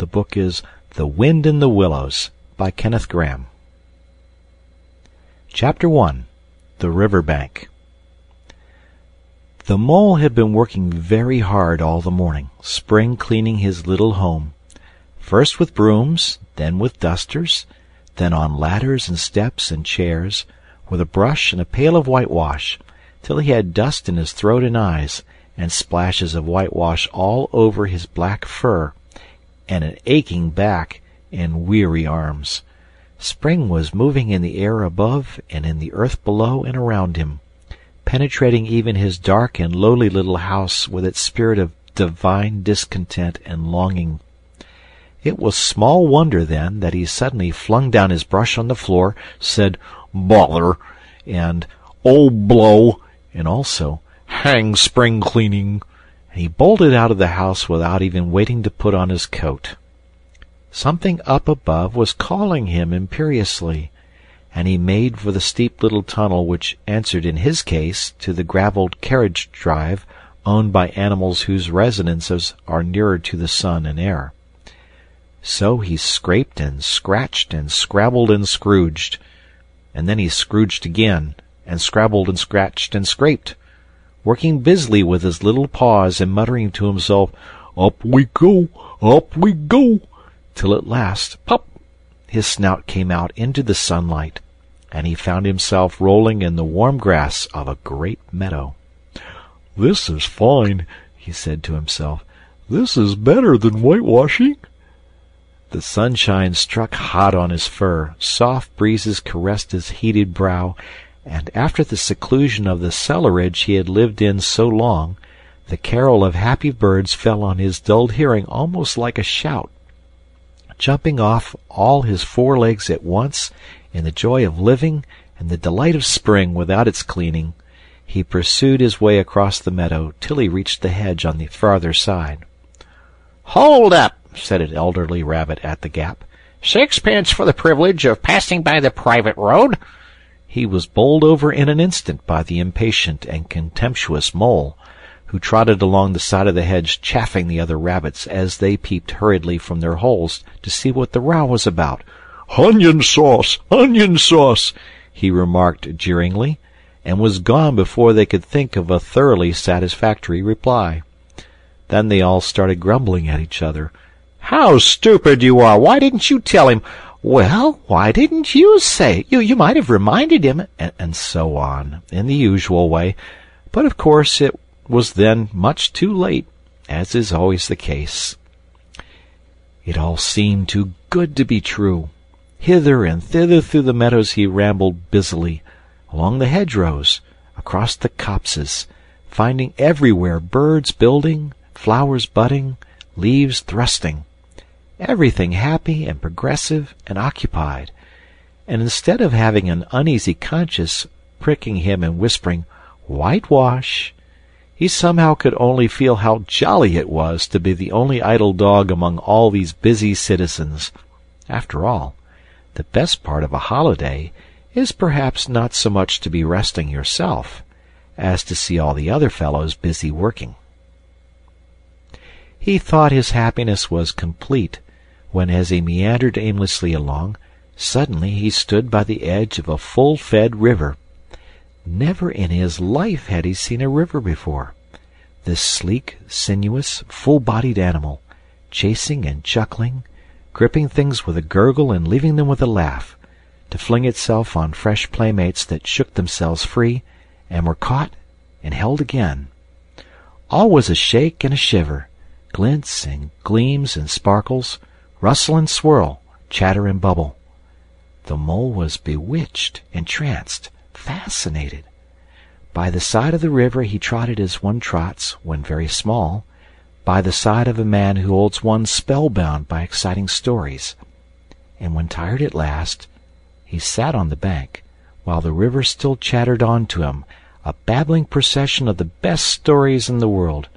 The book is The Wind in the Willows by Kenneth Grahame. Chapter 1. The River Bank. The Mole had been working very hard all the morning, spring cleaning his little home, first with brooms, then with dusters, then on ladders and steps and chairs, with a brush and a pail of whitewash, till he had dust in his throat and eyes, and splashes of whitewash all over his black fur, and an aching back and weary arms. Spring was moving in the air above and in the earth below and around him, penetrating even his dark and lowly little house with its spirit of divine discontent and longing. It was small wonder, then, that he suddenly flung down his brush on the floor, said "Bother!" and "Oh, blow!" and also "Hang spring cleaning!" and he bolted out of the house without even waiting to put on his coat. Something up above was calling him imperiously, and he made for the steep little tunnel which answered in his case to the gravelled carriage drive owned by animals whose residences are nearer to the sun and air. So he scraped and scratched and scrabbled and scrooged, and then he scrooged again, and scrabbled and scratched and scraped, working busily with his little paws and muttering to himself, up we go, till at last, pop, his snout came out into the sunlight, and he found himself rolling in the warm grass of a great meadow. "This is fine," he said to himself. "This is better than whitewashing." The sunshine struck hot on his fur, soft breezes caressed his heated brow, and after the seclusion of the cellarage he had lived in so long, the carol of happy birds fell on his dulled hearing almost like a shout. Jumping off all his 4 legs at once, in the joy of living and the delight of spring without its cleaning, he pursued his way across the meadow till he reached the hedge on the farther side. "Hold up!" said an elderly rabbit at the gap. "Sixpence for the privilege of passing by the private road." He was bowled over in an instant by the impatient and contemptuous Mole, who trotted along the side of the hedge chaffing the other rabbits as they peeped hurriedly from their holes to see what the row was about. "Onion sauce! Onion sauce!" he remarked jeeringly, and was gone before they could think of a thoroughly satisfactory reply. Then they all started grumbling at each other. "How stupid you are! Why didn't you tell him?" "Well, why didn't you say? You might have reminded him," and so on, in the usual way. But of course it was then much too late, as is always the case. It all seemed too good to be true. Hither and thither through the meadows he rambled busily, along the hedgerows, across the copses, finding everywhere birds building, flowers budding, leaves thrusting, everything happy and progressive and occupied, and instead of having an uneasy conscience pricking him and whispering, "Whitewash," he somehow could only feel how jolly it was to be the only idle dog among all these busy citizens. After all, the best part of a holiday is perhaps not so much to be resting yourself as to see all the other fellows busy working. He thought his happiness was complete when, as he meandered aimlessly along, suddenly he stood by the edge of a full-fed river. Never in his life had he seen a river before. This sleek, sinuous, full-bodied animal, chasing and chuckling, gripping things with a gurgle and leaving them with a laugh, to fling itself on fresh playmates that shook themselves free and were caught and held again. All was a shake and a shiver, glints and gleams and sparkles, rustle and swirl, chatter and bubble. The Mole was bewitched, entranced, fascinated. By the side of the river he trotted as one trots, when very small, by the side of a man who holds one spellbound by exciting stories. And when tired at last, he sat on the bank, while the river still chattered on to him, a babbling procession of the best stories in the world,